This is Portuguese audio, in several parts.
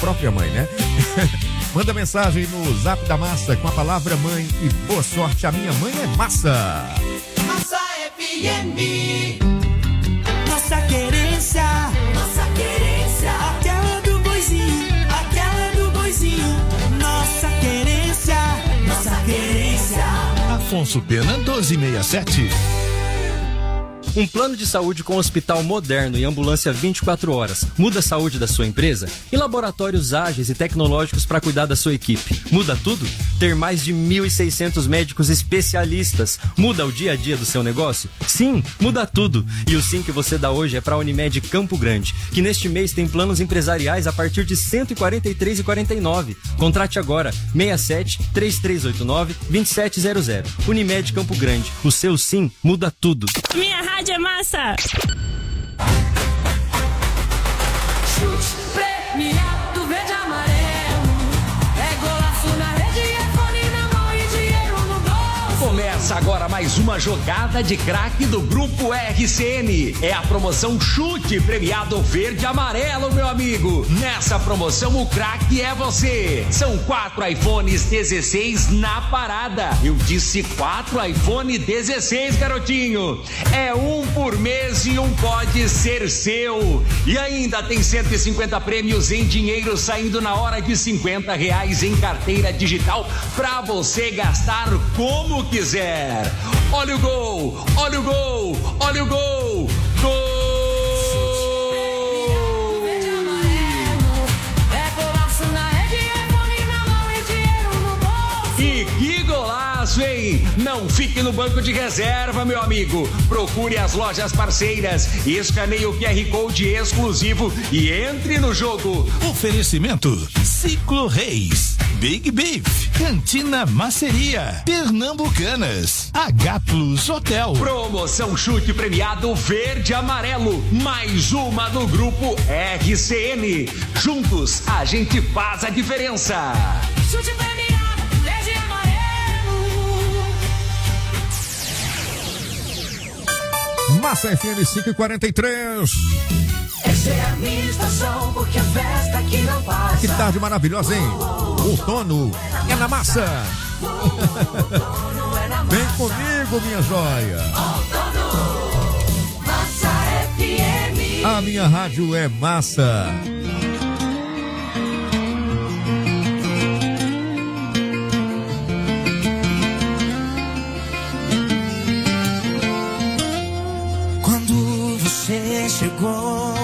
própria mãe, né? Manda mensagem no Zap da Massa com a palavra mãe e boa sorte. A minha mãe é Massa. Massa FM. Nossa querência. Nossa querência. Aquela do boizinho. Aquela do boizinho. Nossa querência. Nossa querência. Afonso Pena 1267. Um plano de saúde com hospital moderno e ambulância 24 horas. Muda a saúde da sua empresa? E laboratórios ágeis e tecnológicos para cuidar da sua equipe. Muda tudo? Ter mais de 1.600 médicos especialistas. Muda o dia a dia do seu negócio? Sim, muda tudo. E o sim que você dá hoje é para a Unimed Campo Grande, que neste mês tem planos empresariais a partir de R$ 143,49. Contrate agora, 67-3389-2700. Unimed Campo Grande. O seu sim muda tudo. Minha rádio é massa! Chute premiado, verde e amarelo. É golaço na rede, é fone na mão e dinheiro no bolso. Começa agora mais uma jogada de craque do Grupo RCN. É a promoção Chute Premiado Verde e Amarelo, meu amigo. Nessa promoção o craque é você. São 4 iPhones 16 na parada. Eu disse 4 iPhone 16, garotinho. É um por mês e um pode ser seu. E ainda tem 150 prêmios em dinheiro saindo na hora de R$50 em carteira digital pra você gastar como quiser. Olha o gol, olha o gol, olha o gol, gol! E que golaço, hein? Não fique no banco de reserva, meu amigo. Procure as lojas parceiras, escaneie o QR Code exclusivo e entre no jogo. Oferecimento Ciclo Reis, Big Beef, Cantina Maceria, Pernambucanas, H Plus Hotel. Promoção Chute Premiado Verde e Amarelo, mais uma do Grupo RCN. Juntos a gente faz a diferença. Chute premiado, verde e amarelo. Massa FM 5:43. Essa é a minha estação, porque a festa aqui não passa. Que tarde maravilhosa, hein? Outono é na massa. Vem comigo, minha joia. Massa FM. A minha rádio é massa. Quando você chegou,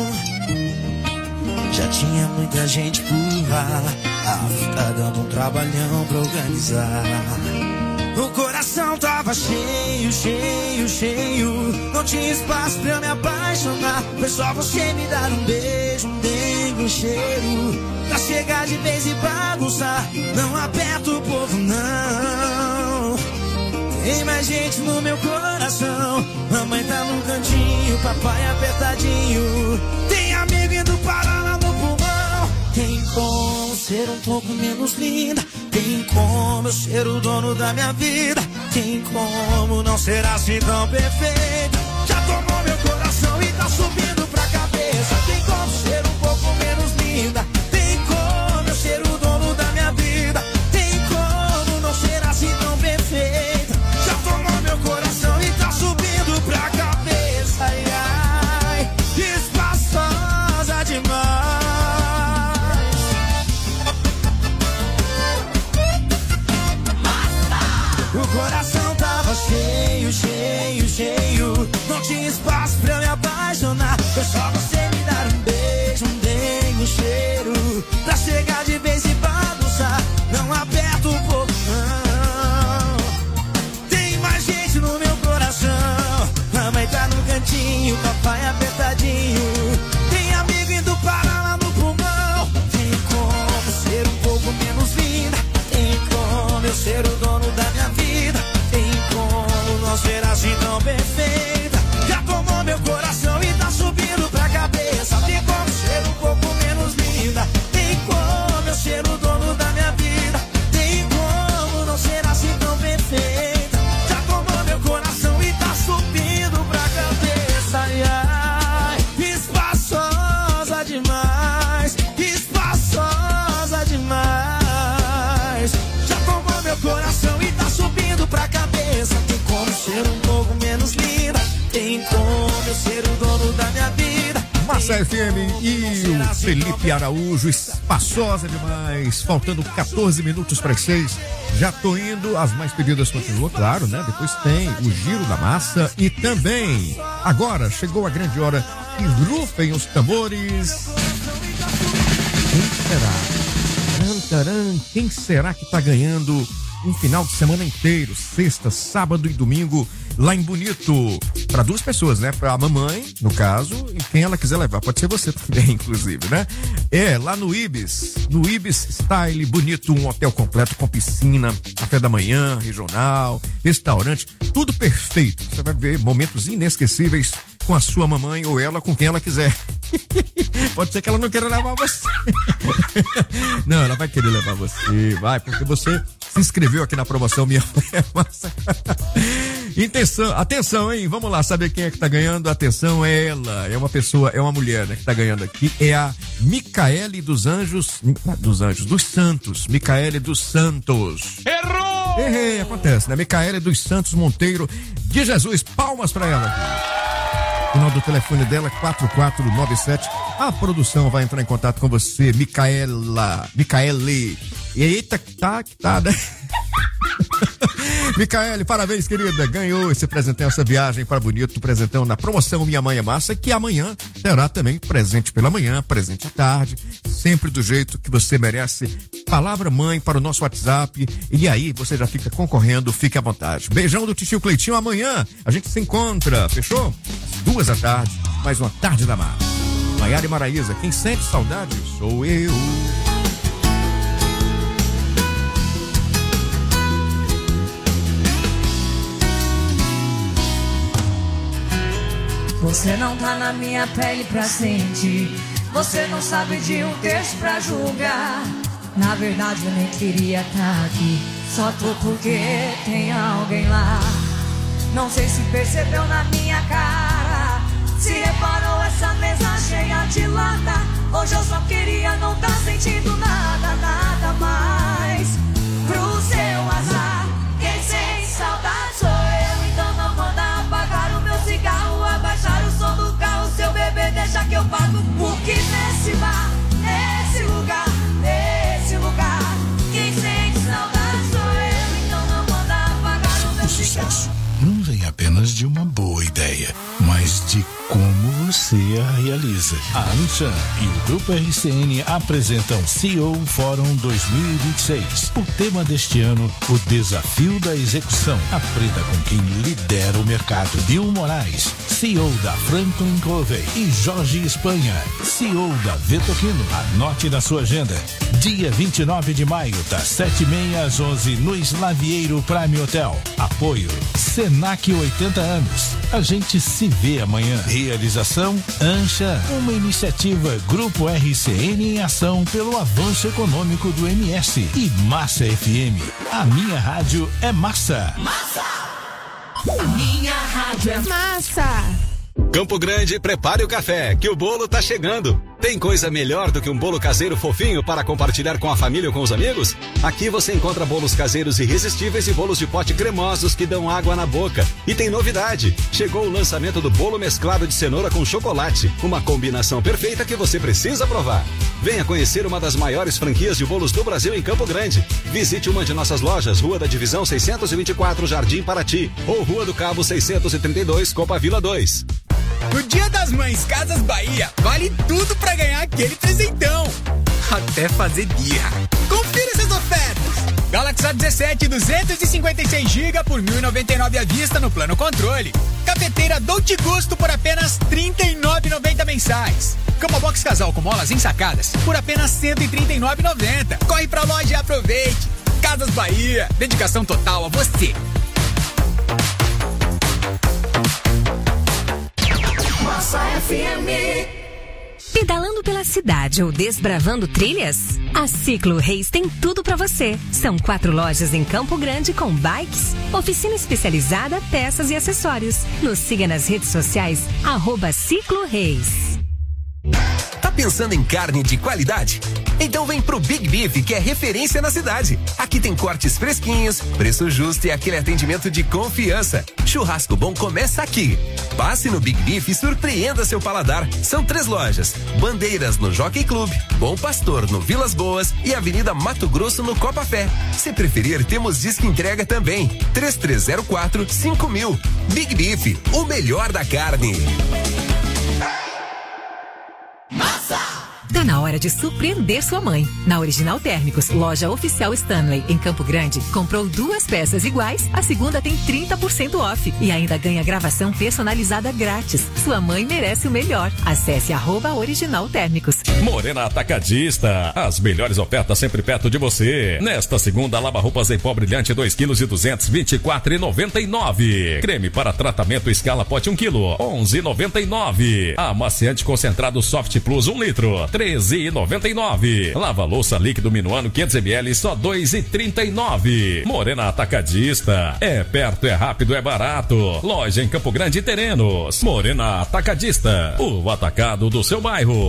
já tinha muita gente por lá. Tá dando um trabalhão pra organizar. O coração tava cheio, cheio, cheio. Não tinha espaço pra eu me apaixonar. Foi só você me dar um beijo, um dengue, um cheiro, pra chegar de vez e bagunçar. Não aperta o povo, não. Tem mais gente no meu coração. Mamãe tá num cantinho, papai apertadinho. Tem amigo indo parar lá no pulmão. Tem como ser um pouco menos linda. Tem como eu ser o dono da minha vida. Tem como não ser assim tão perfeita. Já tomou meu coração e tá subindo pra cabeça. Tem como ser um pouco menos linda. Tem como eu ser o dono da minha vida. Tem como não ser assim tão perfeita. Já tomou meu coração e tá subindo pra cabeça. Ai, ai, espaçosa demais. O coração tava cheio, cheio, cheio. Não tinha espaço pra eu me apaixonar. Foi só você me dar um Massa FM e o Felipe Araújo, espaçosa demais, faltando 14 minutos para as 6. Já tô indo, as mais pedidas continuam, claro, né? Depois tem o Giro da Massa e também, agora chegou a grande hora e rufem os tambores. Quem será? Quem será que tá ganhando um final de semana inteiro, sexta, sábado e domingo, lá em Bonito? Para 2 pessoas, né? Para a mamãe, no caso, e quem ela quiser levar. Pode ser você também, inclusive, né? Lá no Ibis Style Bonito, um hotel completo com piscina, café da manhã, regional, restaurante, tudo perfeito. Você vai ver momentos inesquecíveis com a sua mamãe ou ela com quem ela quiser. Pode ser que ela não queira levar você. Não, ela vai querer levar você, vai, porque você se inscreveu aqui na promoção Minha Massa. Atenção, hein? Vamos lá saber quem é que tá ganhando. Atenção, ela é uma pessoa, é uma mulher, né, que tá ganhando aqui. É a Micaele dos Santos. Micaele dos Santos. Errou! Errei, acontece, né? Micaele dos Santos Monteiro de Jesus. Palmas pra ela aqui. O final do telefone dela é 4497. A produção vai entrar em contato com você, Micaele. Eita, que tá, né? Micaele, parabéns, querida. Ganhou esse presentão, essa viagem para Bonito, presentão na promoção Minha Mãe é Massa, que amanhã terá também presente pela manhã, presente à tarde, sempre do jeito que você merece. Palavra mãe para o nosso WhatsApp, e aí você já fica concorrendo, fique à vontade. Beijão do titio Cleitinho, amanhã a gente se encontra, fechou? Às 2 da tarde, mais uma tarde da mar. Maiara e Maraísa, quem sente saudade sou eu. Você não tá na minha pele pra sentir. Você não sabe de um texto pra julgar. Na verdade eu nem queria tá aqui. Só tô porque tem alguém lá. Não sei se percebeu na minha cara, se reparou essa mesa cheia de lata. Hoje eu só queria não tá sentindo nada, nada mais. Pro seu azar, quem sente saudade sou eu. Então não manda apagar o meu cigarro, abaixar o som do carro. Seu bebê deixa que eu pago. Porque nesse bar, nesse lugar, quem sente saudade sou eu. Então não manda apagar o meu sucesso não vem apenas de uma boa ideia, mas de como você a realiza. A Anshan e o Grupo RCN apresentam CEO Fórum 2026. O tema deste ano, o desafio da execução. Aprenda com quem lidera o mercado. Bill Moraes, CEO da Franklin Covey, e Jorge Espanha, CEO da Vetoquino. Anote na sua agenda. Dia 29 de maio, das 7h30 às 11h, no Slavieiro Prime Hotel. Apoio Senac 80 anos. A gente se vê amanhã. Realização Anshan, uma iniciativa Grupo RCN em ação pelo avanço econômico do MS. E Massa FM. A minha rádio é massa. Massa! A minha rádio é massa! Campo Grande, prepare o café, que o bolo tá chegando. Tem coisa melhor do que um bolo caseiro fofinho para compartilhar com a família ou com os amigos? Aqui você encontra bolos caseiros irresistíveis e bolos de pote cremosos que dão água na boca. E tem novidade, chegou o lançamento do bolo mesclado de cenoura com chocolate, uma combinação perfeita que você precisa provar. Venha conhecer uma das maiores franquias de bolos do Brasil em Campo Grande. Visite uma de nossas lojas, Rua da Divisão 624, Jardim Paraty, ou Rua do Cabo 632, Copa Vila 2. No Dia das Mães Casas Bahia, vale tudo pra ganhar aquele presentão. Até fazer birra. Confira essas ofertas. Galaxy A17 256GB por R$ 1.099 à vista no plano controle. Cafeteira Dolce Gusto por apenas R$ 39,90 mensais. Cama Box Casal com molas ensacadas por apenas R$ 139,90. Corre pra loja e aproveite. Casas Bahia, dedicação total a você. Massa FM. Pedalando pela cidade ou desbravando trilhas? A Ciclo Reis tem tudo pra você. São 4 lojas em Campo Grande com bikes, oficina especializada, peças e acessórios. Nos siga nas redes sociais @Ciclo Reis. Tá pensando em carne de qualidade? Então vem pro Big Beef, que é referência na cidade. Aqui tem cortes fresquinhos, preço justo e aquele atendimento de confiança. Churrasco bom começa aqui. Passe no Big Beef e surpreenda seu paladar. São 3 lojas: Bandeiras no Jockey Club, Bom Pastor no Vilas Boas e Avenida Mato Grosso no Copa Fé. Se preferir, temos disco entrega também. 3304-5000. Big Beef, o melhor da carne. Tá na hora de surpreender sua mãe. Na Original Térmicos, loja oficial Stanley, em Campo Grande, comprou 2 peças iguais, a segunda tem 30% off e ainda ganha gravação personalizada grátis. Sua mãe merece o melhor. Acesse @Original Térmicos. Morena Atacadista, as melhores ofertas sempre perto de você. Nesta segunda, lava-roupas em pó brilhante 2 kg e 200, R$24,99. Creme para tratamento escala pote 1 kg, R$11,99. Amaciante concentrado Soft Plus 1 litro, R$13,99. Lava-louça líquido Minuano 500 ml, só R$2,39. Morena Atacadista, é perto, é rápido, é barato. Loja em Campo Grande e Terenos. Morena Atacadista, o atacado do seu bairro.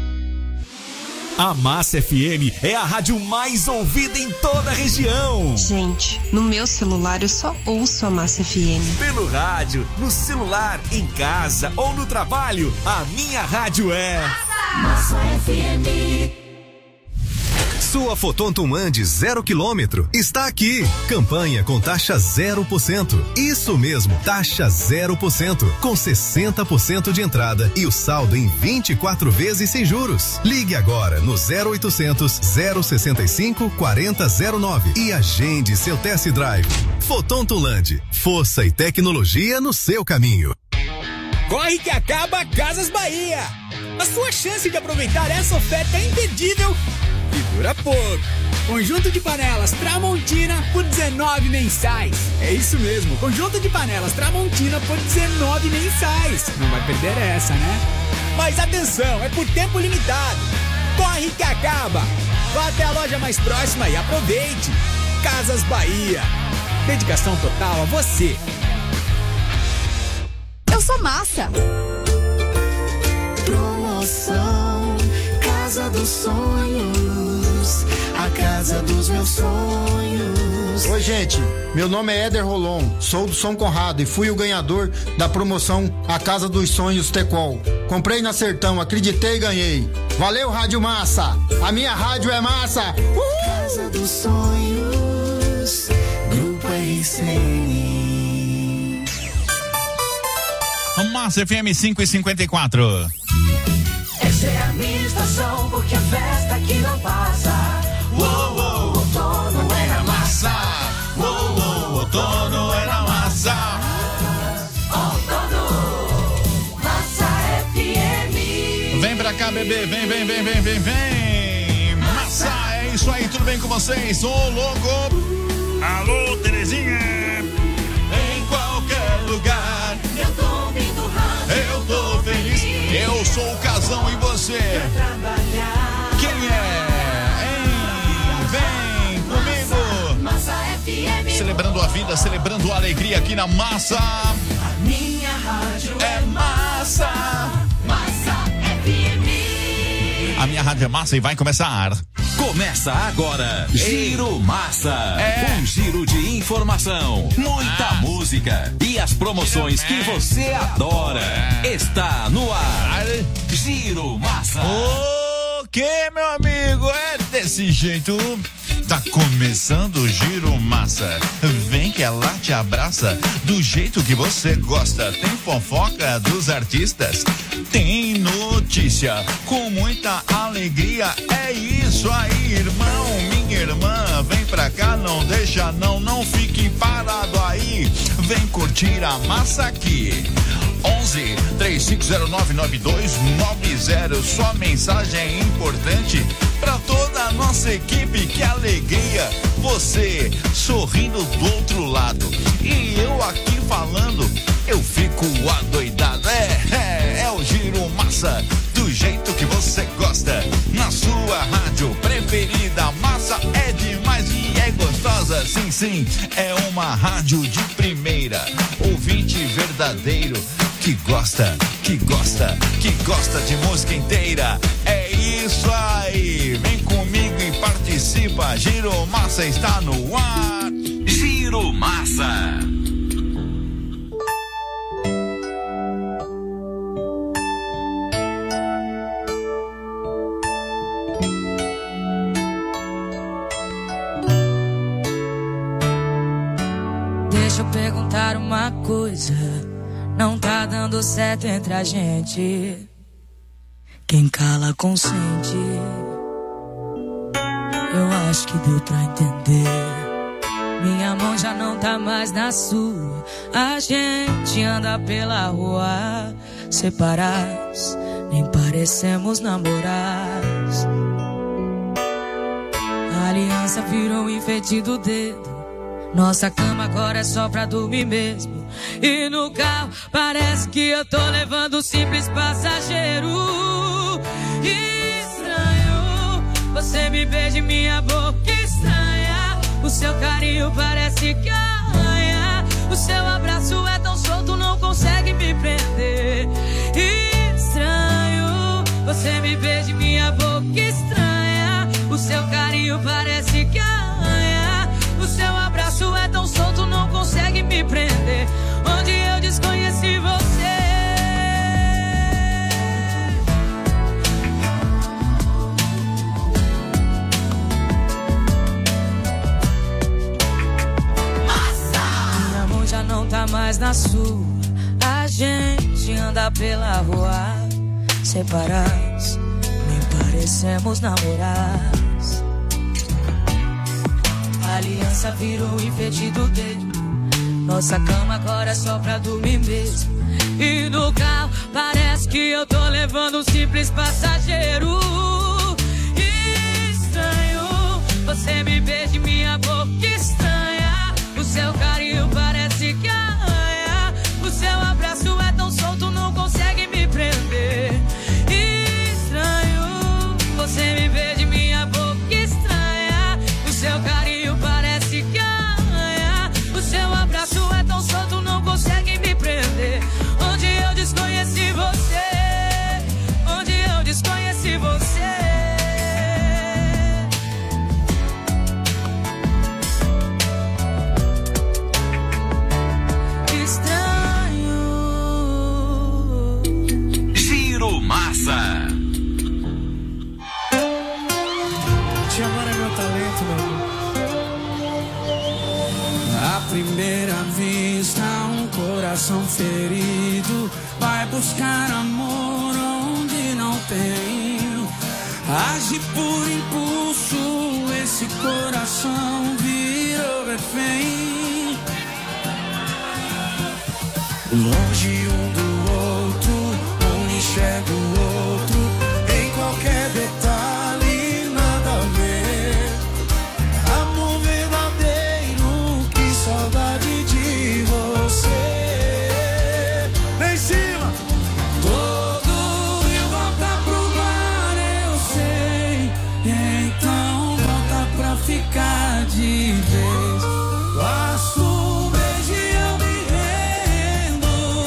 A Massa FM é a rádio mais ouvida em toda a região. Gente, no meu celular eu só ouço a Massa FM. Pelo rádio, no celular, em casa ou no trabalho, a minha rádio é Massa FM. Sua Foton Tuman 0 km está aqui. Campanha com taxa 0%. Isso mesmo, taxa 0%. Com 60% de entrada e o saldo em 24 vezes sem juros. Ligue agora no 0800 065 4009 e agende seu test drive. Foton Tuland, força e tecnologia no seu caminho. Corre que acaba Casas Bahia. A sua chance de aproveitar essa oferta é imperdível e dura pouco. Conjunto de panelas Tramontina por 19 mensais. É isso mesmo, conjunto de panelas Tramontina por 19 mensais. Não vai perder essa, né? Mas atenção, é por tempo limitado. Corre que acaba. Vá até a loja mais próxima e aproveite. Casas Bahia. Dedicação total a você. Eu sou Massa. Promoção Casa dos Sonhos, a casa dos meus sonhos. Oi, gente, meu nome é Éder Rolon, sou do São Conrado e fui o ganhador da promoção A Casa dos Sonhos Tecol. Comprei na Sertão, acreditei e ganhei. Valeu, Rádio Massa, a minha rádio é massa. Casa dos Sonhos, Grupo RCN. Massa FM 5:54. Essa é a minha estação, porque a festa aqui não passa. Uou, outono é na massa. Uou, outono é na massa. Outono, Massa FM. Vem pra cá, bebê, vem. Massa, é isso aí, tudo bem com vocês? Ô, louco. Alô, Terezinha. Em qualquer lugar. Eu tô ouvindo rádio. Eu tô feliz. Eu sou o Casão e você? Quem é? Hein? Vem comigo. Massa FM. Celebrando a vida, celebrando a alegria aqui na Massa. A minha rádio é massa. Massa FM. A minha rádio é massa e vai começar. Começa agora, Giro Massa. Um giro de informação, muita música e as promoções que você adora. Está no ar, Giro Massa. O que, meu amigo? É desse jeito. Tá começando o Giro Massa. Vem que ela te abraça do jeito que você gosta. Tem fofoca dos artistas, tem notícia com muita alegria. É isso aí, irmão, minha irmã. Vem pra cá, não deixa não fique parado aí. Vem curtir a massa aqui. 11 3509 9290. Sua mensagem é importante pra toda a nossa equipe. Que alegria, você sorrindo do outro lado e eu aqui falando, eu fico adoidado. É o Giro Massa, do jeito que você gosta, na sua rádio preferida. Massa é demais e é gostosa. Souza, sim, sim, é uma rádio de primeira. Ouvinte verdadeiro que gosta de música inteira. É isso aí, vem comigo e participa. Giro Massa está no ar. Giro Massa. Deixa eu perguntar uma coisa. Não tá dando certo entre a gente. Quem cala consente. Eu acho que deu pra entender. Minha mão já não tá mais na sua. A gente anda pela rua separados, nem parecemos namorados. A aliança virou um enfeite do dedo. Nossa cama agora é só pra dormir mesmo. E no carro parece que eu tô levando um simples passageiro. Estranho, você me beija em minha boca estranha. O seu carinho parece que arranha. O seu abraço é tão solto, não consegue me prender. Estranho, você me beija em minha boca estranha. O seu carinho parece que arranha. O seu abraço é tão solto, não consegue me prender. Onde eu desconheci você. Minha mão já não tá mais na sua. A gente anda pela rua separados, nem parecemos namorados. A aliança virou enfeite do dedo. Nossa cama agora é só pra dormir mesmo. E no carro parece que eu tô levando um simples passageiro. Estranho, você me beija em minha boca estranha. O seu carinho parece que arranha. O seu abraço é tão solto, não consegue me prender. Estranho, você me beija em minha boca estranha. O seu carinho parece que arranha. O seu abraço é tão solto, não consegue me prender. Onde eu desconheci você. Onde eu desconheci você. Estranho. Giro Massa. Te amar é meu talento, meu amor. À primeira vista, um coração ferido vai buscar amor onde não tem. Age por impulso, esse coração virou refém. Longe um do outro, um enxerga o outro em qualquer detalhe, nada a ver. Amor verdadeiro, que saudade de você. Lá em cima. Todo rio volta pro mar, eu sei. Então volta pra ficar de vez. Basta um beijo e eu me rendo.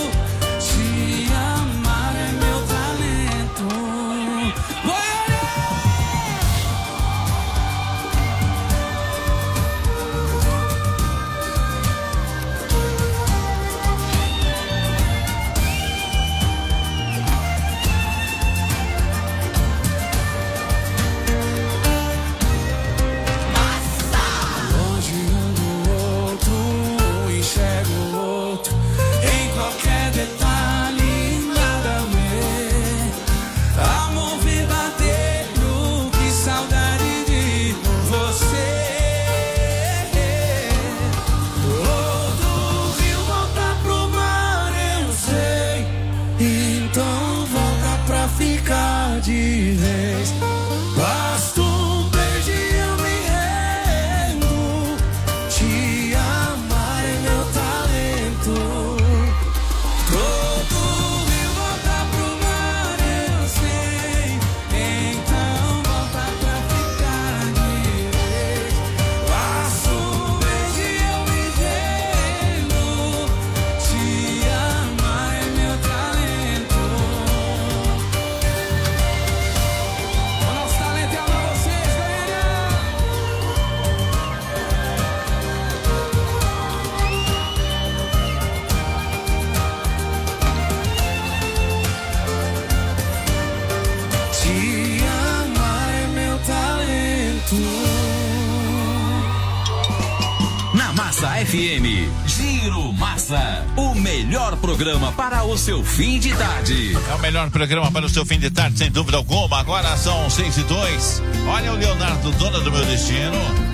Massa FM. Giro Massa, o melhor programa para o seu fim de tarde. É o melhor programa para o seu fim de tarde, sem dúvida alguma. Agora são 6:02. Olha o Leonardo, dona do meu destino.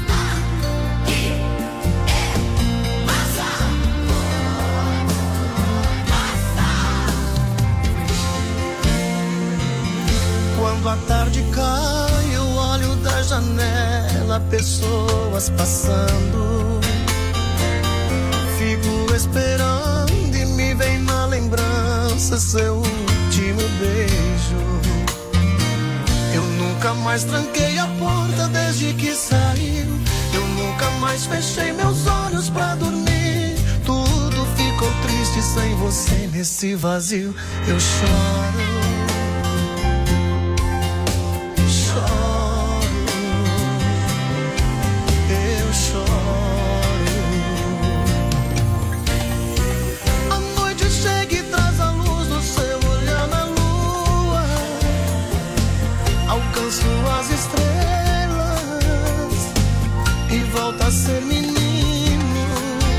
Quando a tarde cai, eu olho da janela, pessoas passando. Fico esperando e me vem na lembrança seu último beijo. Eu nunca mais tranquei a porta desde que saiu. Eu nunca mais fechei meus olhos pra dormir. Tudo ficou triste sem você nesse vazio. Eu choro. As estrelas e volta a ser menino.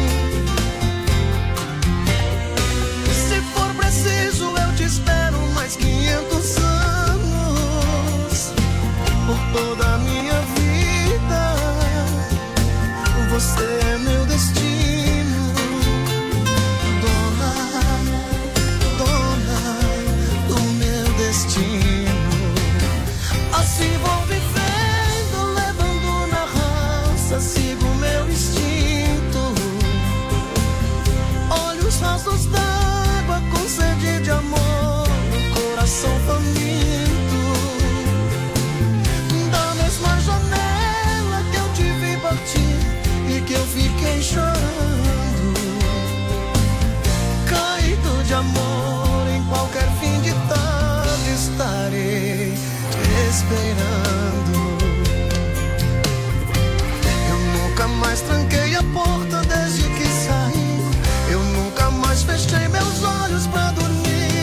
Se for preciso, eu te espero mais 500 anos. Por toda a minha vida, você é meu destino. Dona do meu destino. Assim vou vivendo, levando na raça, sigo meu instinto. Olhos rasos d'água com sede de amor, coração faminto. Da mesma janela que eu te vi partir e que eu fiquei chorando. Caído de amor, em qualquer fim de tarde estarei esperando. Eu nunca mais tranquei a porta desde que saí. Eu nunca mais fechei meus olhos pra dormir.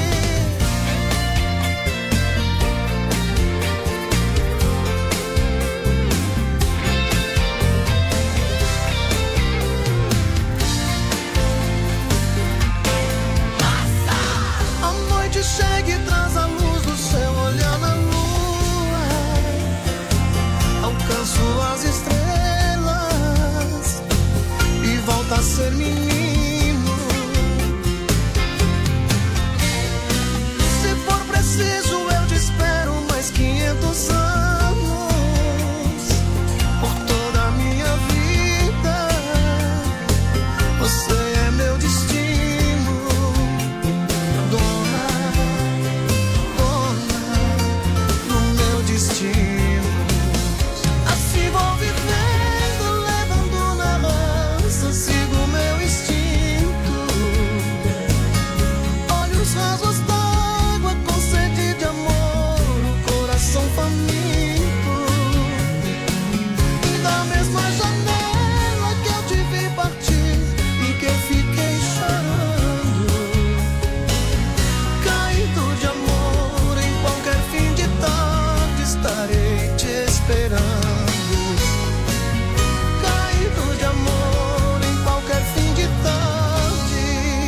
A noite chega e traz a luz do seu olhar na lua. Alcanço as estrelas e volta a ser menino. Se for preciso, eu te espero mais 500 anos. Por toda a minha vida, você é meu destino. Dona do meu destino. Assim vou vivendo, levando na raça, sigo meu instinto. Olhos rasos d'água com sede de amor, coração faminto. Da mesma janela que eu te vi partir e que eu fiquei chorando. Caído de amor, em qualquer fim de tarde estarei te esperando. Caído de amor, em qualquer fim de tarde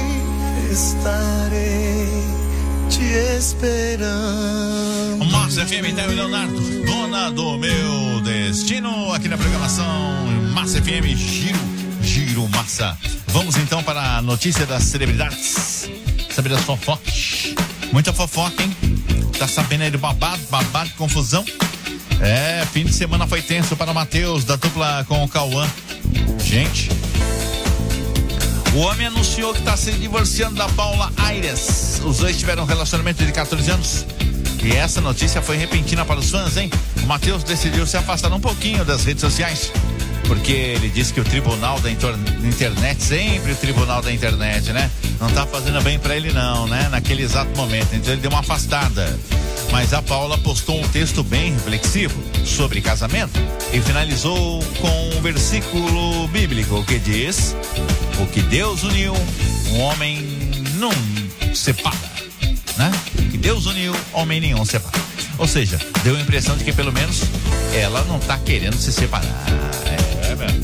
estarei te esperando. Massa FM, Théo e Leonardo, dona do meu destino, aqui na programação Massa FM, Giro Massa. Vamos então para a notícia das celebridades. Saber das fofocas. Muita fofoca, hein? Tá sabendo aí do babado, confusão? É, fim de semana foi tenso para o Matheus, da dupla com o Cauã. Gente, o homem anunciou que está se divorciando da Paula Aires. Os dois tiveram um relacionamento de 14 anos. E essa notícia foi repentina para os fãs, hein? O Matheus decidiu se afastar um pouquinho das redes sociais, porque ele disse que o tribunal da internet, sempre o tribunal da internet, né? Não tá fazendo bem pra ele não, né? Naquele exato momento, então ele deu uma afastada. Mas a Paula postou um texto bem reflexivo sobre casamento e finalizou com um versículo bíblico que diz: o que Deus uniu, um homem não separa, né? O que Deus uniu, homem nenhum separa. Ou seja, deu a impressão de que pelo menos ela não tá querendo se separar. É mesmo.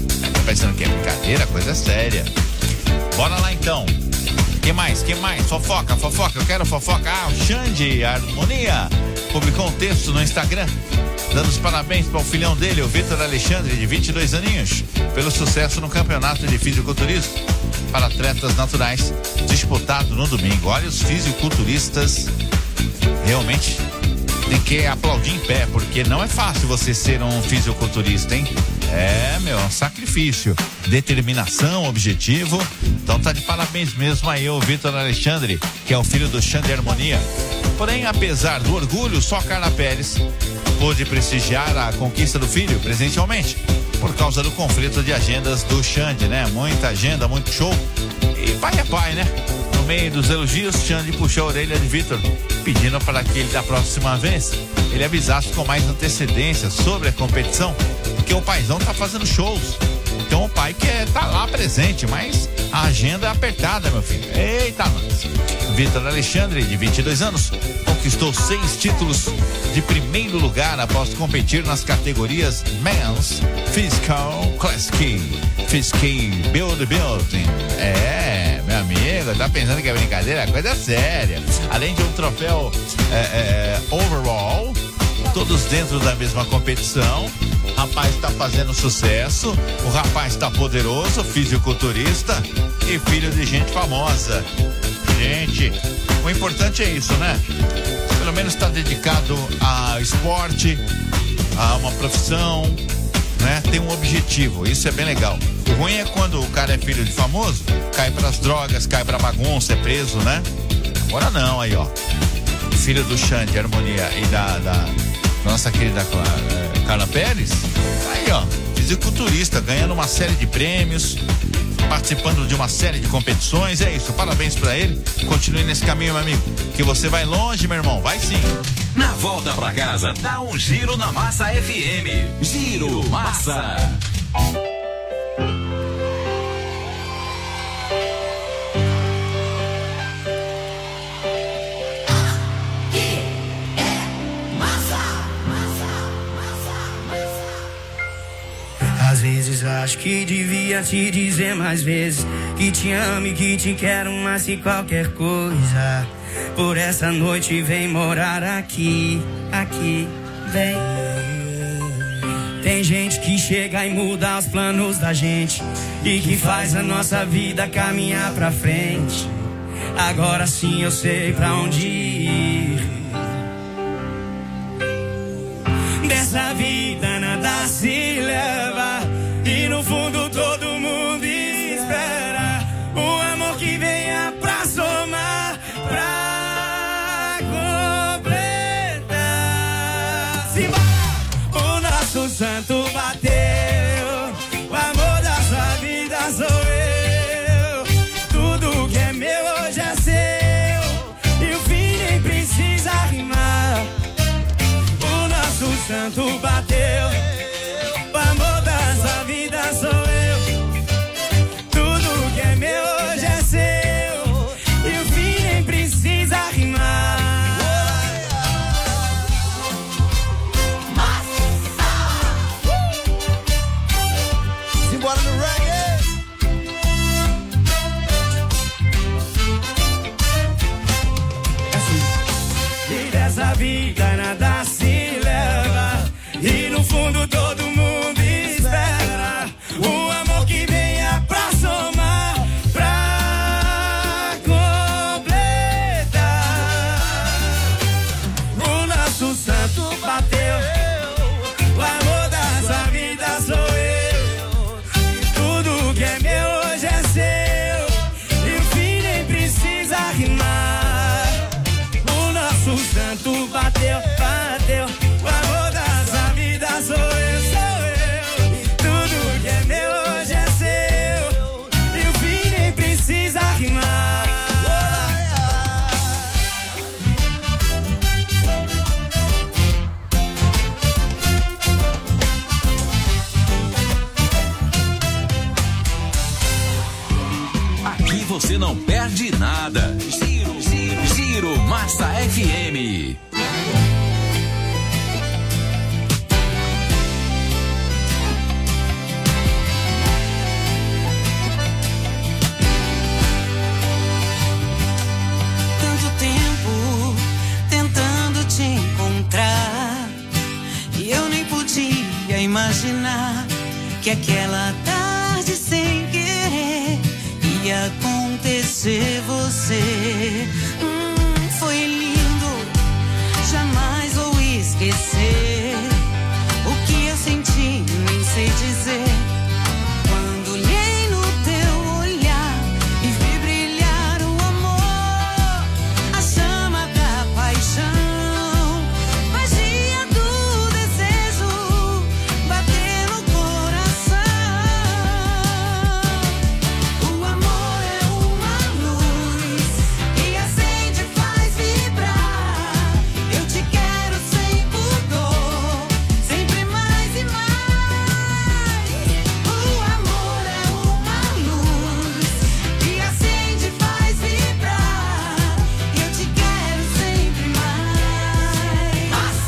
pensando que é brincadeira, coisa séria. Bora lá então. Que mais? Fofoca, eu quero fofoca. O Xande Harmonia publicou um texto no Instagram dando os parabéns para o filhão dele, o Vitor Alexandre, de 22 aninhos, pelo sucesso no campeonato de fisiculturismo para atletas naturais, disputado no domingo. Olha, os fisiculturistas realmente tem que aplaudir em pé, porque não é fácil você ser um fisiculturista, hein? É, um sacrifício, determinação, objetivo. Então tá de parabéns mesmo aí o Vitor Alexandre, que é o filho do Xande Harmonia. Porém, apesar do orgulho, só Carla Pérez pôde prestigiar a conquista do filho presencialmente, por causa do conflito de agendas do Xande, né? Muita agenda, muito show. E pai é pai, né? No meio dos elogios, Xande puxou a orelha de Vitor, pedindo para que ele, da próxima vez, ele avisasse com mais antecedência sobre a competição, porque o paizão tá fazendo shows. Então o pai quer tá lá presente, mas a agenda é apertada, meu filho. Eita, nós. Vitor Alexandre, de 22 anos, conquistou 6 títulos de primeiro lugar após competir nas categorias Men's Physical Classic, Physical Building. Meu amigo, tá pensando que é brincadeira? Coisa séria. Além de um troféu overall, todos dentro da mesma competição. O rapaz tá fazendo sucesso, o rapaz tá poderoso, fisiculturista e filho de gente famosa. Gente, o importante é isso, né? Pelo menos tá dedicado a esporte, a uma profissão, né? Tem um objetivo, isso é bem legal. O ruim é quando o cara é filho de famoso, cai pras drogas, cai pra bagunça, é preso, né? Agora não, aí ó, filho do Xande Harmonia e da nossa querida Carla Pérez, aí ó, fisiculturista, ganhando uma série de prêmios, participando de uma série de competições. É isso, parabéns pra ele, continue nesse caminho, meu amigo, que você vai longe, meu irmão, vai sim. Na volta pra casa, dá um giro na Massa FM. Giro Massa. Às vezes acho que devia te dizer mais vezes que te amo e que te quero mais que qualquer coisa. Por essa noite vem morar aqui, vem. Tem gente que chega e muda os planos da gente e que faz a nossa vida caminhar pra frente. Agora sim eu sei pra onde ir. Dessa vida nada se leva e no fundo todo mundo espera um amor que venha pra somar, pra completar. Simbora! O nosso santo bateu, o amor da sua vida sou eu. Tudo que é meu hoje é seu e o fim nem precisa rimar. O nosso santo bateu, o amor da sua vida sou eu. Tudo que é meu hoje é seu e o fim nem precisa rimar. Simbora no reggae. E dessa vida nada se leva e no fundo todo mundo espera um amor que venha pra somar, pra completar. O nosso santo bateu, o amor da sua vida sou eu. Tudo que é meu hoje é seu e o fim nem precisa rimar. O nosso santo bateu, bateu. O amor da sua vida sou eu, sou eu. Tudo que é meu hoje é seu e o fim nem precisa rimar. Aqui você não perde nada. Giro Massa FM. imaginar que aquela tarde sem querer ia acontecer você. Foi lindo, jamais vou esquecer o que eu senti, nem sei dizer. Quando olhei no teu olhar e vi brilhar o amor, a chama da paixão, magia do desejo, bater no coração. O amor é uma luz que acende e faz vibrar. Eu te quero sem pudor, sempre mais e mais. O amor é uma luz que acende e faz vibrar. Eu te quero sempre mais.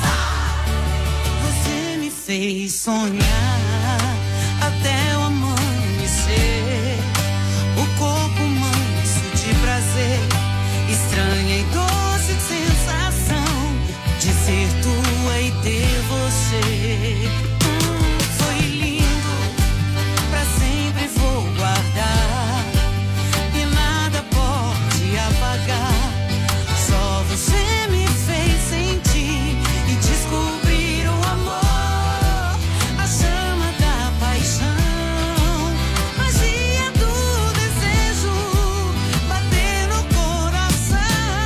Você me fez sonhar até o amanhecer. O corpo manso de prazer, estranha e doce sensação de ser tua e ter você. Foi lindo, pra sempre vou guardar e nada pode apagar. Só você me fez sentir e descobrir o amor, a chama da paixão, magia do desejo, bater no coração.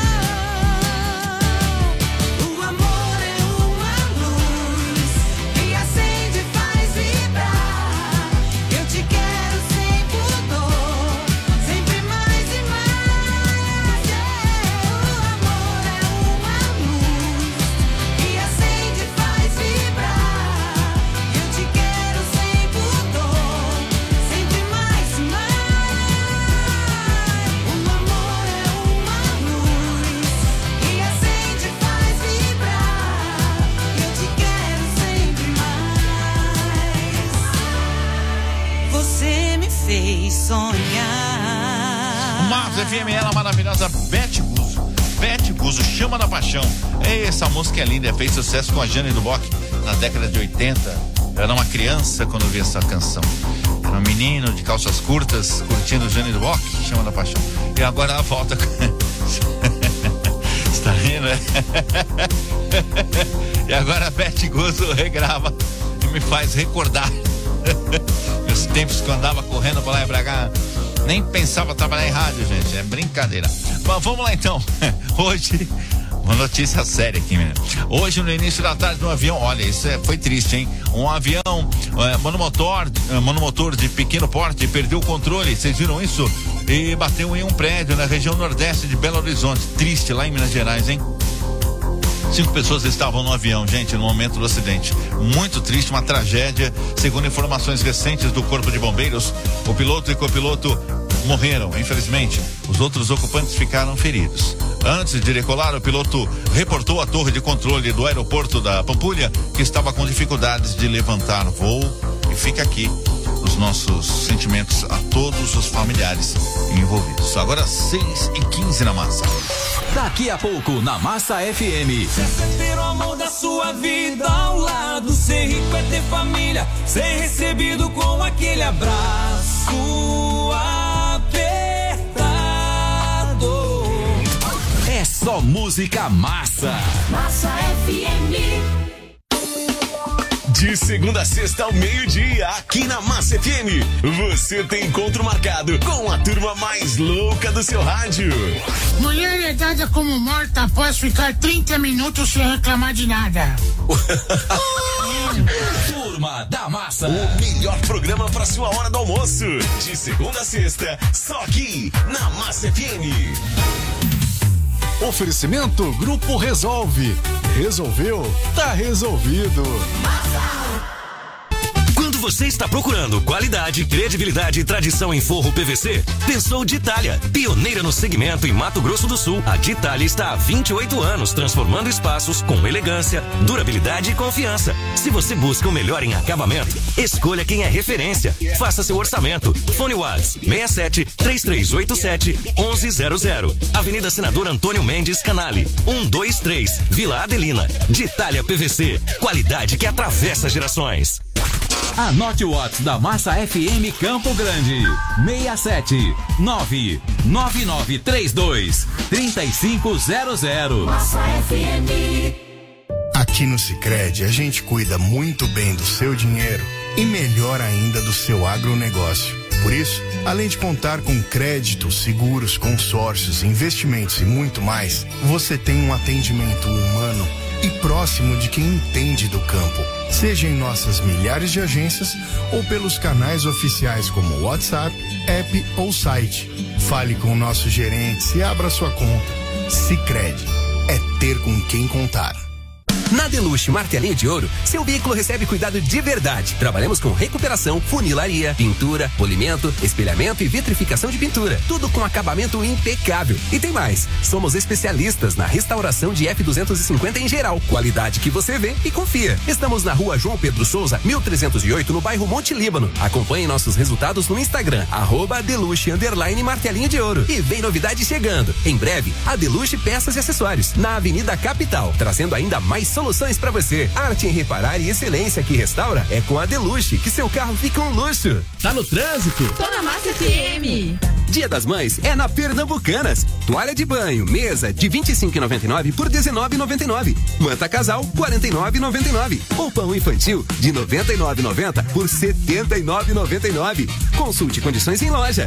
O amor é uma luz que acende e faz vibrar. Eu te quero sem pudor, sempre mais e mais. O amor é uma luz que acende e faz vibrar. Eu te quero sem pudor, sempre mais e mais. O amor é uma luz que acende e faz vibrar. Eu te quero sempre mais. Você me fez sonhar. Marcos FM, ela maravilhosa Beth Guzzo. Beth Guzzo, Chama da Paixão. Essa música é linda, fez sucesso com a Jane do Bock na década de 80. Eu era uma criança quando eu vi essa canção. Era um menino de calças curtas curtindo Jane do Bock, Chama da Paixão. E agora ela volta com... Você tá rindo, né? E agora a Beth Guzzo regrava e me faz recordar meus tempos que eu andava correndo pra lá e pra cá. Nem pensava trabalhar em rádio, gente. É brincadeira. Mas vamos lá então. Hoje, uma notícia séria aqui, menino. Hoje, no início da tarde, no avião, olha, isso foi triste, hein? Um avião monomotor de pequeno porte perdeu o controle, vocês viram isso? E bateu em um prédio na região nordeste de Belo Horizonte. Triste, lá em Minas Gerais, hein? 5 pessoas estavam no avião, gente, no momento do acidente. Muito triste, uma tragédia. Segundo informações recentes do Corpo de Bombeiros, o piloto e copiloto morreram, infelizmente. Os outros ocupantes ficaram feridos. Antes de decolar, o piloto reportou à torre de controle do aeroporto da Pampulha que estava com dificuldades de levantar voo. E fica aqui os nossos sentimentos a todos os familiares envolvidos. Agora 6h15 na Massa. Daqui a pouco na Massa FM. Ser ter o amor da sua vida ao lado, ser rico é ter família, ser recebido com aquele abraço apertado. É só música massa. Massa FM. De segunda a sexta ao meio-dia, aqui na Massa FM, você tem encontro marcado com a turma mais louca do seu rádio. Mulher é dada como morta após ficar 30 minutos sem reclamar de nada. Turma da Massa. O melhor programa para sua hora do almoço. De segunda a sexta, só aqui na Massa FM. Oferecimento Grupo Resolve. Resolveu? Tá resolvido. Quando você está procurando qualidade, credibilidade e tradição em forro PVC, pensou Ditalia, pioneira no segmento em Mato Grosso do Sul. A Ditalia está há 28 anos transformando espaços com elegância, durabilidade e confiança. Se você busca o melhor em acabamento, escolha quem é referência. Faça seu orçamento. Fone WhatsApp 67 3387 1100. Avenida Senador Antônio Mendes Canale, 123, Vila Adelina. Ditalia PVC, qualidade que atravessa gerações. Anote o WhatsApp da Massa FM Campo Grande: 67999323500. Massa FM. Aqui no Sicredi a gente cuida muito bem do seu dinheiro e melhor ainda do seu agronegócio. Por isso, além de contar com crédito, seguros, consórcios, investimentos e muito mais, você tem um atendimento humano e próximo de quem entende do campo, seja em nossas milhares de agências ou pelos canais oficiais como WhatsApp, app ou site. Fale com o nosso gerente e abra sua conta. Sicredi é ter com quem contar. Na Deluxe Martelinho de Ouro, seu veículo recebe cuidado de verdade. Trabalhamos com recuperação, funilaria, pintura, polimento, espelhamento e vitrificação de pintura. Tudo com acabamento impecável. E tem mais, somos especialistas na restauração de F250 em geral. Qualidade que você vê e confia. Estamos na Rua João Pedro Souza, 1308, no bairro Monte Líbano. Acompanhe nossos resultados no Instagram, @Deluxe_Martelinho de Ouro. E vem novidade chegando. Em breve, a Deluxe Peças e Acessórios, na Avenida Capital, trazendo ainda mais soluções para você. Arte em reparar e excelência que restaura é com a Deluxe, que seu carro fica um luxo. Tá no trânsito? Tô na Massa FM. Dia das Mães é na Pernambucanas. Toalha de banho, mesa de R$25,99 por R$19,99. Manta casal, R$49,99. Ou pão infantil de R$99,90 por R$79,99. Consulte condições em loja.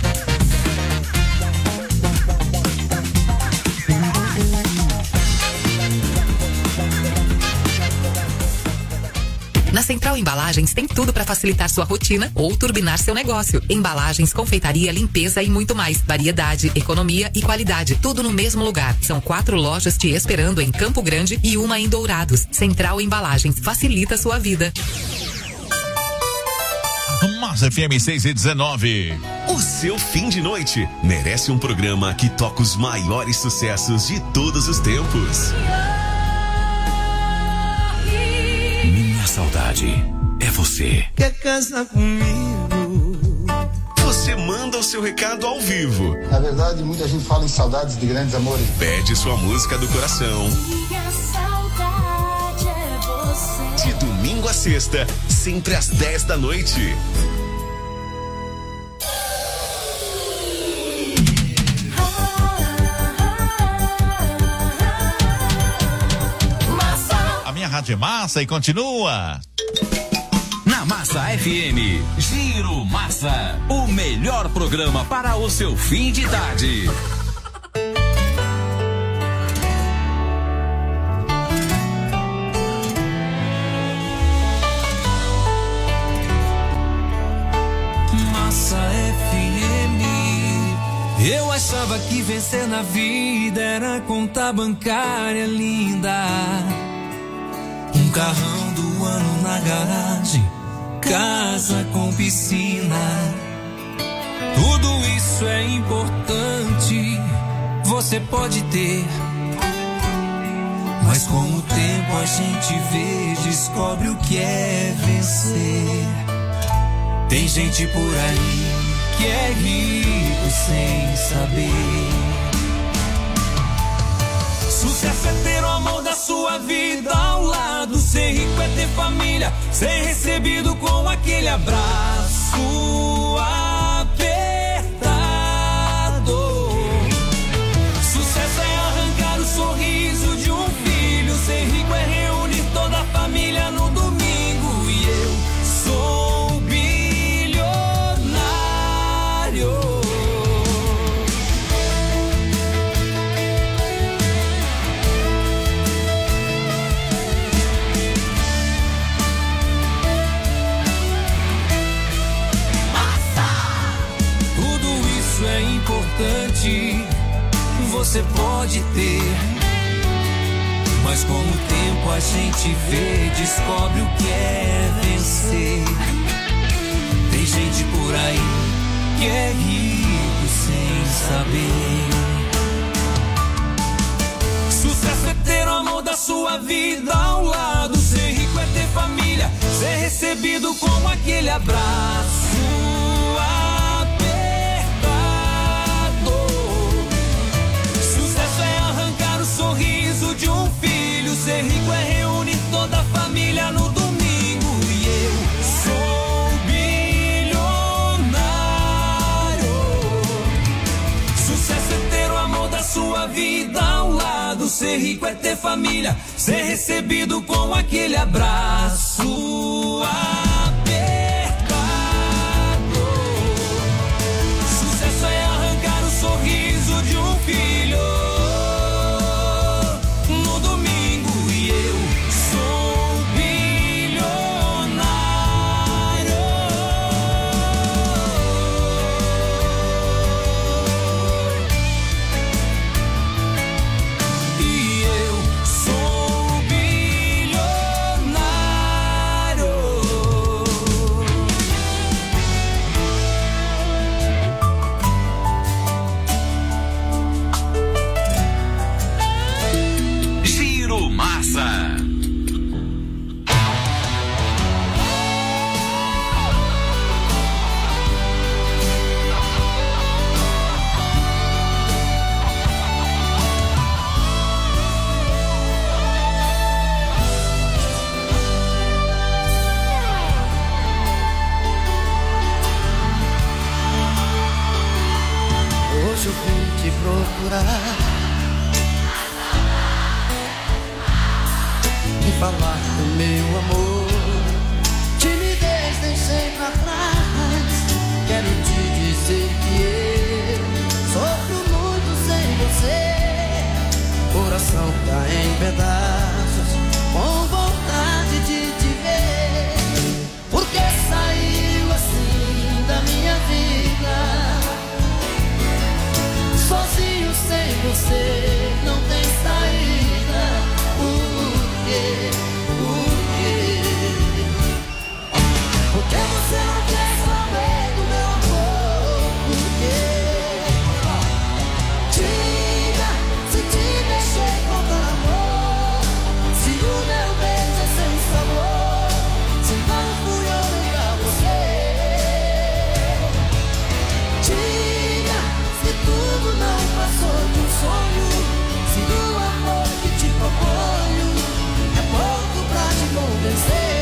Na Central Embalagens tem tudo para facilitar sua rotina ou turbinar seu negócio. Embalagens, confeitaria, limpeza e muito mais. Variedade, economia e qualidade. Tudo no mesmo lugar. São 4 lojas te esperando em Campo Grande e uma em Dourados. Central Embalagens. Facilita a sua vida. Massa FM 6:19. O seu fim de noite merece um programa que toca os maiores sucessos de todos os tempos. Minha saudade é você. Quer casar comigo? Você manda o seu recado ao vivo. Na verdade, muita gente fala em saudades de grandes amores. Pede sua música do coração. Minha saudade é você. De domingo a sexta, sempre às 10 da noite. Rádio Massa e continua. Na Massa FM, Giro Massa, o melhor programa para o seu fim de tarde. Massa FM. Eu achava que vencer na vida era conta bancária linda. Um carrão do ano na garagem, casa com piscina. Tudo isso é importante, você pode ter. Mas com o tempo a gente vê, descobre o que é vencer. Tem gente por aí que é rico sem saber. Sucesso é ter o amor da sua vida ao lado. Ser rico é ter família, ser recebido com aquele abraço apertado. Sucesso é arrancar o sorriso de um filho. Ser rico é reunir toda a família no domingo. E eu sou bilionário. Você pode ter, mas com o tempo a gente vê, descobre o que é vencer. Tem gente por aí que é rico sem saber. Sucesso é ter o amor da sua vida ao lado. Ser rico é ter família, ser recebido com aquele abraço. Sorriso de um filho, ser rico é reunir toda a família no domingo. E eu sou Ser rico é ter família, ser recebido com aquele abraço apertado. Sucesso é arrancar o sorriso de um filho no domingo e eu sou bilionário. E eu sou bilionário. Giro Massa. Hoje eu vim te procurar e falar do meu amor. Timidez deixei pra trás. Quero te dizer que eu sofro muito sem você. Coração tá em pedaços, com vontade de te ver. Porque saiu assim da minha vida. Sozinho sem você não tem saída. Por quê? Por quê? Por que você não quer saber do meu amor? Por quê? Diga se te deixei faltar amor. Se o meu beijo é sem sabor. Se não fui eu nem pra você. Diga se tudo não passou de um sonho. Se o amor que te proponho é pouco pra te convencer.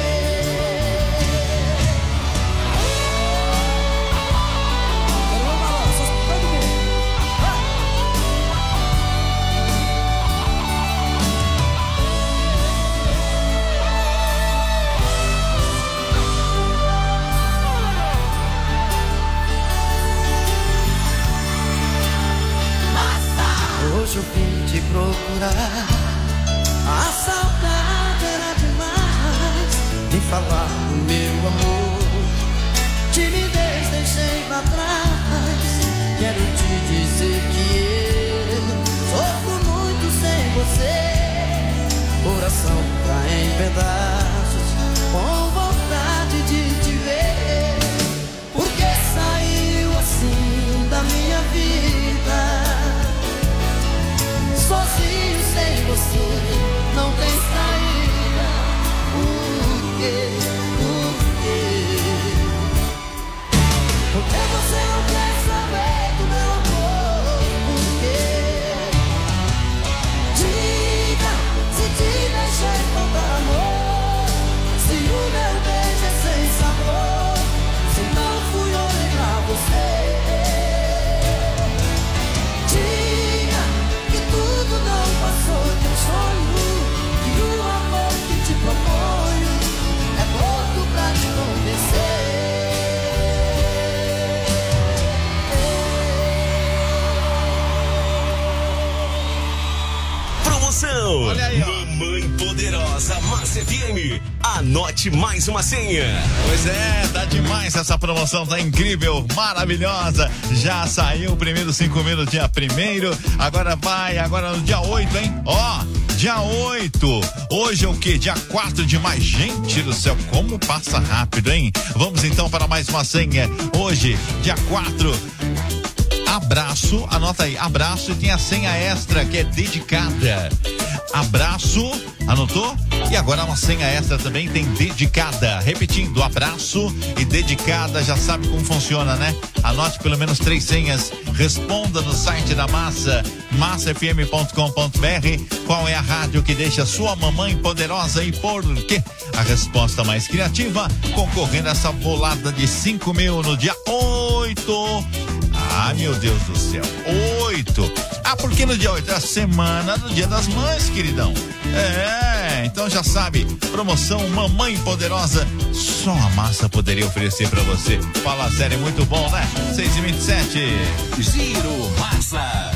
Hoje eu vim te procurar. A saudade era demais de falar do meu amor. Timidez deixei pra trás. Quero te dizer que eu sofro muito sem você. Coração tá em pedaços, com vontade de te ver. Porque saiu assim da minha vida. Sozinho sem você não tem saída. Por quê? Por quê? Por que você não quer saber do meu amor? Por quê? Diga se te deixei faltar amor. Se o meu beijo é sem sabor. Se não fui eu nem pra você. Diga que tudo não passou de um sonho. Que o amor que te proponho é pouco pra te convencer. Promoção! Olha aí, ó. Mamãe Poderosa Massa FM. Anote mais uma senha. Pois é, tá demais essa promoção, tá incrível, maravilhosa. Já saiu o primeiro 5 mil no dia 1º, agora no dia 8, hein? Ó, dia 8. Hoje é o quê? Dia 4 de maio. Gente do céu, como passa rápido, hein? Vamos então para mais uma senha. Hoje, dia 4. Abraço, anota aí, abraço, e tem a senha extra que é dedicada. Abraço, anotou? E agora uma senha extra também tem dedicada. Repetindo, abraço e dedicada, já sabe como funciona, né? Anote pelo menos 3 senhas, responda no site da Massa, massafm.com.br, qual é a rádio que deixa sua mamãe poderosa e por quê? A resposta mais criativa, concorrendo a essa bolada de 5 mil no dia 8. Ah, meu Deus do céu, 8. porque no dia 8 é a semana do Dia das Mães, queridão. Então já sabe, promoção Mamãe Poderosa, só a Massa poderia oferecer pra você. Fala sério, é muito bom, né? 6h27. Giro Massa.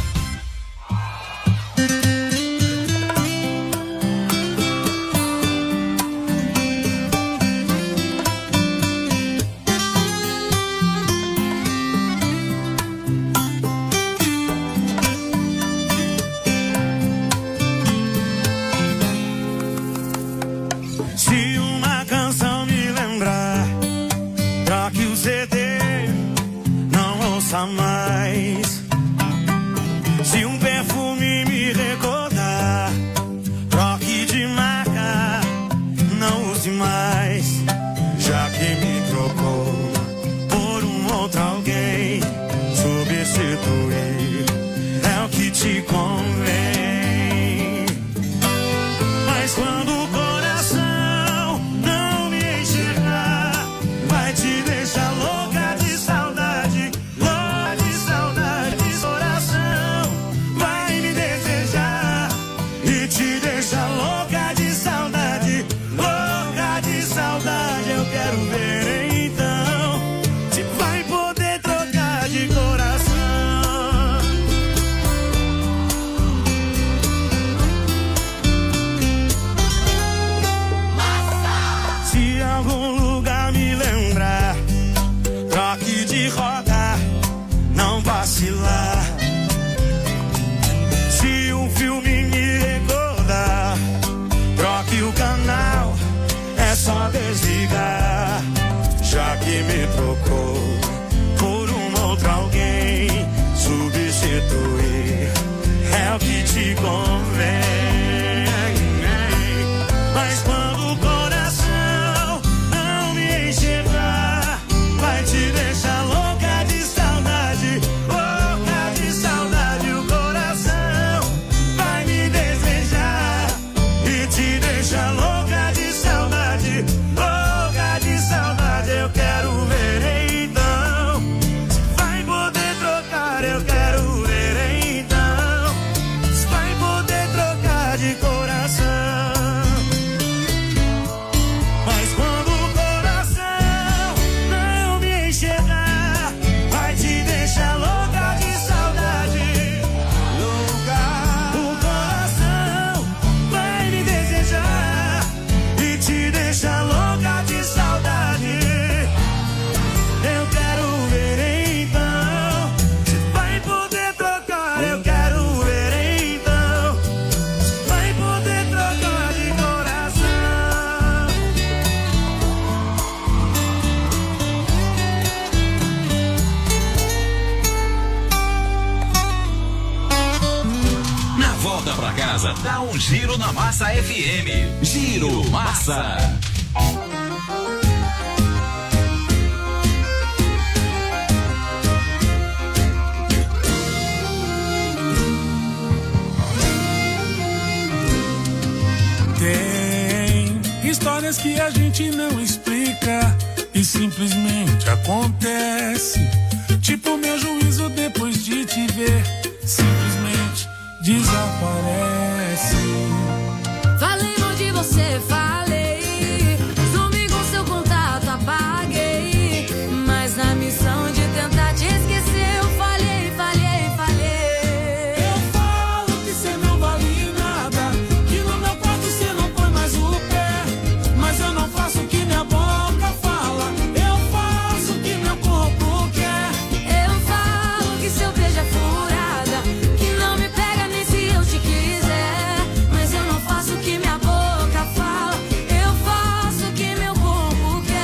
Mais. Se um perfume me recordar, troque de marca, não use mais. Já que me trocou por outro alguém, substituir é o que te convém. Mas quando o coração não me enxergar, vai te deixar louca de saudade. Se um filme me recordar, troque o canal, é só desligar. Já que me trocou por outro alguém, substituir é o que te convém. Mas quando o coração não me enxergar, vai te deixar louca de saudade. Louca de saudade, louca de saudade, eu quero ver então. Se vai poder trocar, eu quero ver então. Se vai poder trocar de coração. Mas quando o coração não me enxergar, vai te deixar louca de saudade. Louca, o coração vai me desejar e te deixa louca de saudade. Eu quero ver então. Se vai poder trocar, eu quero ver então. Se vai poder trocar de coração. Na volta pra casa, dá um giro na Massa FM. Giro Massa. Tem histórias que a gente não explica e simplesmente acontece. Tipo meu juízo depois de te ver, simplesmente desaparece. Falei mal de você, falei. Sumi com seu contato, apaguei. Mas na missão de tentar te esquecer, eu falhei, falhei, falhei. Eu falo que cê não vale nada, que no meu quarto cê não põe mais o pé. Mas eu não faço o que minha boca fala, eu faço o que meu corpo quer. Eu falo que seu beijo é furada, que não me pega nem se eu te quiser. Mas eu não faço o que minha boca fala, eu faço o que meu corpo quer.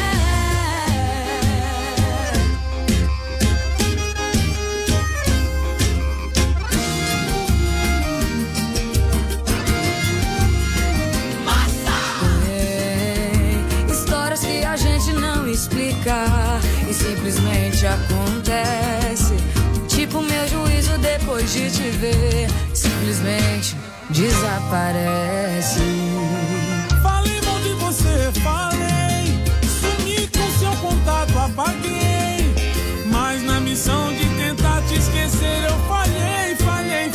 Tem histórias que a gente não explica e simplesmente acontece. Tipo meu juízo depois de te ver, simplesmente desaparece. Falei mal de você, falei. Sumi com seu contato, apaguei. Mas na missão de tentar te esquecer, eu falhei, falhei,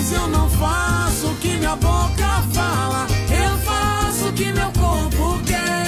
Mas eu não faço o que minha boca fala, eu faço o que meu corpo quer.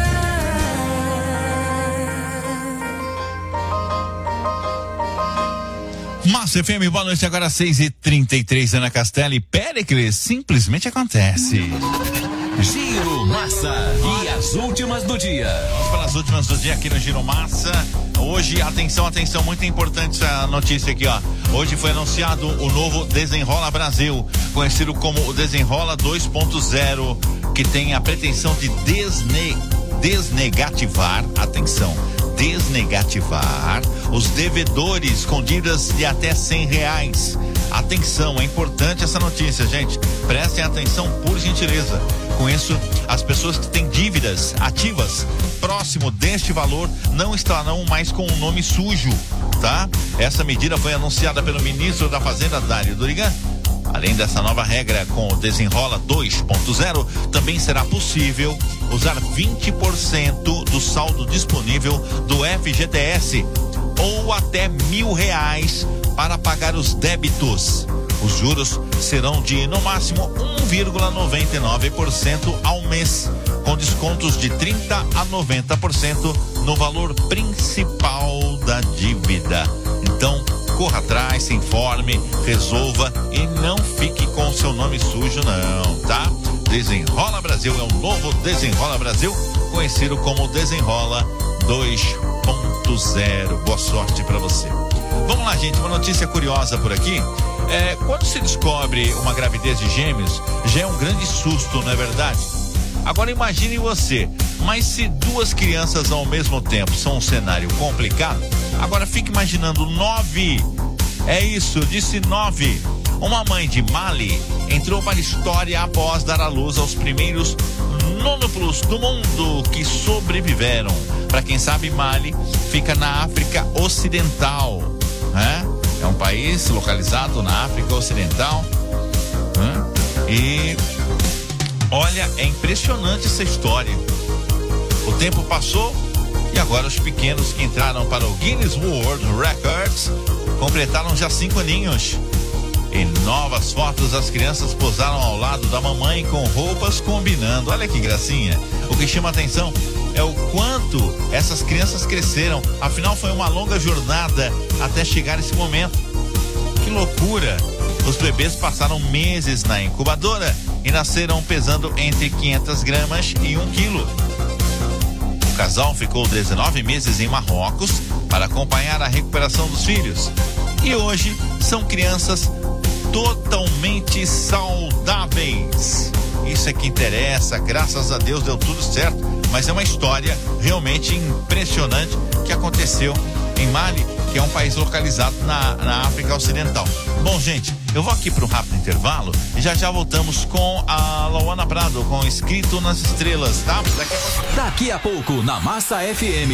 Massa FM, boa noite, agora 6h33, Ana Castela e Péricles, simplesmente acontece. Giro Massa e as últimas do dia. Vamos para as últimas do dia aqui no Giro Massa. Hoje, atenção, muito importante essa notícia aqui, ó. Hoje foi anunciado o novo Desenrola Brasil, conhecido como o Desenrola 2.0, que tem a pretensão de desnegativar, atenção, desnegativar os devedores com dívidas de até R$100. Atenção, é importante essa notícia, gente. Prestem atenção, por gentileza. Com isso, as pessoas que têm dívidas ativas próximo deste valor não estarão mais com o nome sujo, tá? Essa medida foi anunciada pelo ministro da Fazenda, Dário Dorigan. Além dessa nova regra com o Desenrola 2.0, também será possível usar 20% do saldo disponível do FGTS ou até R$1.000 para pagar os débitos. Os juros serão de, no máximo, 1,99% ao mês, com descontos de 30% a 90% no valor principal da dívida. Então, corra atrás, se informe, resolva e não fique com seu nome sujo não, tá? Desenrola Brasil é o novo Desenrola Brasil, conhecido como Desenrola 2.0. Boa sorte para você. Vamos lá, gente, uma notícia curiosa por aqui. Quando se descobre uma gravidez de gêmeos, já é um grande susto, não é verdade? Agora imagine você, mas se duas crianças ao mesmo tempo são um cenário complicado, agora fique imaginando 9. É isso, disse 9. Uma mãe de Mali entrou para a história após dar à luz aos primeiros nônuplos do mundo que sobreviveram. Para quem sabe, Mali fica na África Ocidental, né? É um país localizado na África Ocidental, né? E olha, é impressionante essa história. O tempo passou e agora os pequenos que entraram para o Guinness World Records completaram já 5 aninhos. Em novas fotos, as crianças posaram ao lado da mamãe com roupas combinando. Olha que gracinha. O que chama atenção é o quanto essas crianças cresceram. Afinal, foi uma longa jornada até chegar esse momento. Que loucura! Os bebês passaram meses na incubadora e nasceram pesando entre 500 gramas e 1 quilo. O casal ficou 19 meses em Marrocos para acompanhar a recuperação dos filhos. E hoje são crianças totalmente saudáveis. Isso é que interessa, graças a Deus deu tudo certo. Mas é uma história realmente impressionante que aconteceu em Mali, que é um país localizado na África Ocidental. Bom, gente, eu vou aqui para um rápido intervalo e já voltamos com a Lauana Prado, com Escrito nas Estrelas, tá? Daqui a pouco, na Massa FM.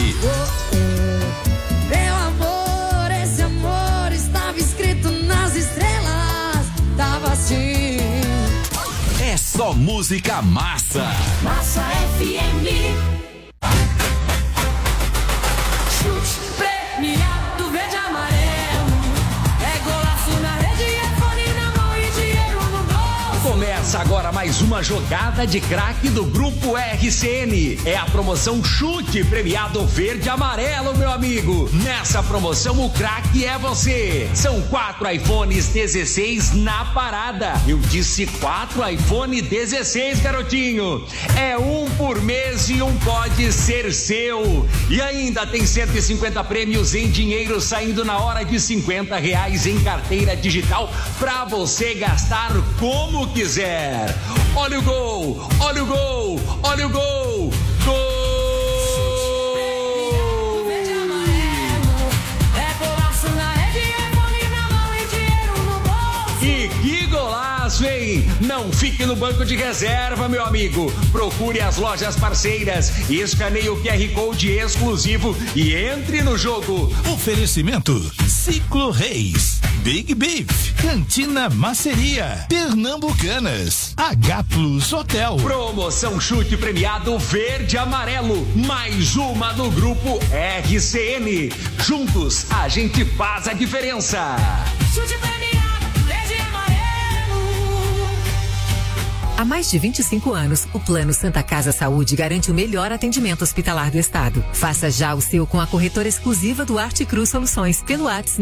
Meu amor, esse amor estava escrito nas estrelas. Tava assim. É só música massa. Massa FM. Chute premiado verde e amarelo. É golaço na rede, é fone na mão e dinheiro no bolso. Começa agora mais uma jogada de craque do Grupo RCN. É a promoção Chute Premiado Verde e Amarelo, meu amigo. Nessa promoção o craque é você. São 4 iPhones 16 na parada. Eu disse 4 iPhone 16, garotinho. É um por mês e um pode ser seu. E ainda tem 150 prêmios em dinheiro saindo na hora de R$50 em carteira digital pra você gastar como quiser. Olha o gol, olha o gol, olha o gol, gol! E que golaço, hein? Não fique no banco de reserva, meu amigo. Procure as lojas parceiras, escaneie o QR Code exclusivo e entre no jogo. Oferecimento Ciclo Reis, Big Beef, Cantina Maceria, Pernambucanas, H Plus Hotel. Promoção Chute Premiado Verde e Amarelo, mais uma do Grupo RCN. Juntos a gente faz a diferença. Chute premiado verde e amarelo. Há mais de 25 anos, o Plano Santa Casa Saúde garante o melhor atendimento hospitalar do estado. Faça já o seu com a corretora exclusiva do Arte Cruz Soluções pelo WhatsApp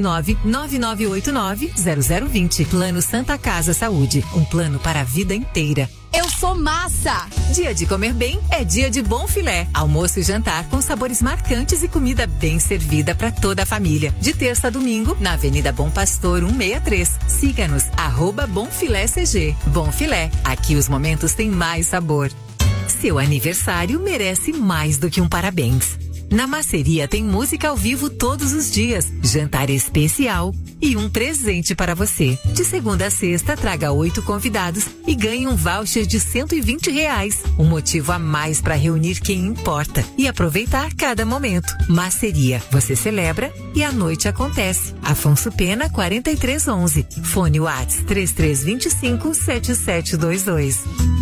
99989-0020. Plano Santa Casa Saúde, um plano para a vida inteira. Eu sou massa! Dia de comer bem é dia de Bom Filé. Almoço e jantar com sabores marcantes e comida bem servida para toda a família. De terça a domingo, na Avenida Bom Pastor 163. Siga-nos, @BomFiléCG. Bom Filé, aqui os momentos têm mais sabor. Seu aniversário merece mais do que um parabéns. Na Maceria tem música ao vivo todos os dias, jantar especial e um presente para você. De segunda a sexta, traga 8 convidados e ganhe um voucher de R$120. Um motivo a mais para reunir quem importa e aproveitar cada momento. Maceria, você celebra e a noite acontece. Afonso Pena, 4311. Fone WhatsApp 3325-7722.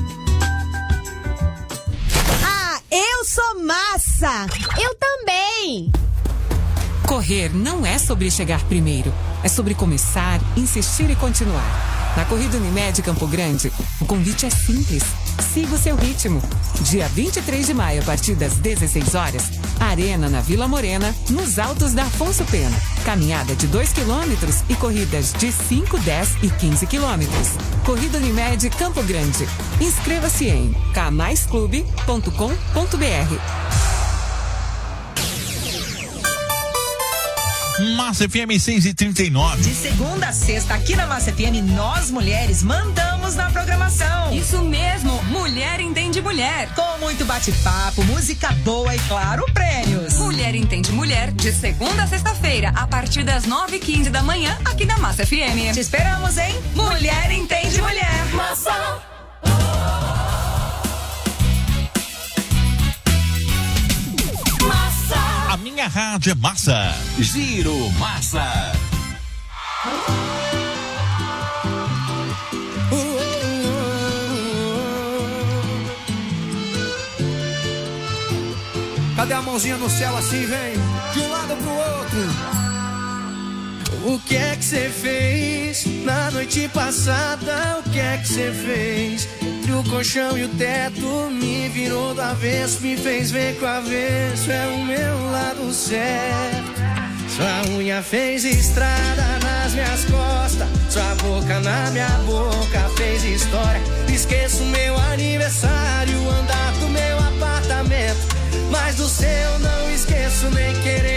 Eu sou massa! Eu também! Correr não é sobre chegar primeiro, é sobre começar, insistir e continuar. Na Corrida Unimed Campo Grande, o convite é simples. Siga o seu ritmo. Dia 23 de maio, a partir das 16 horas, Arena na Vila Morena, nos altos da Afonso Pena. Caminhada de 2 quilômetros e corridas de 5, 10 e 15 quilômetros. Corrida Unimed Campo Grande. Inscreva-se em kmaisclube.com.br. Massa FM 6h39. De segunda a sexta, aqui na Massa FM, nós mulheres mandamos na programação. Isso mesmo, Mulher Entende Mulher. Com muito bate-papo, música boa e, claro, prêmios. Mulher Entende Mulher, de segunda a sexta-feira, a partir das 9h15 da manhã, aqui na Massa FM. Te esperamos, hein? Mulher Entende Mulher. Massa. A minha rádio é massa. Giro Massa. Cadê a mãozinha no céu assim, vem? De um lado pro outro. O que é que você fez na noite passada? O que é que você fez? Entre o colchão e o teto, me virou do avesso, me fez ver que o avesso é o meu lado certo. Sua unha fez estrada nas minhas costas, sua boca na minha boca fez história. Esqueço meu aniversário, andar do meu apartamento, mas do seu não esqueço nem querer.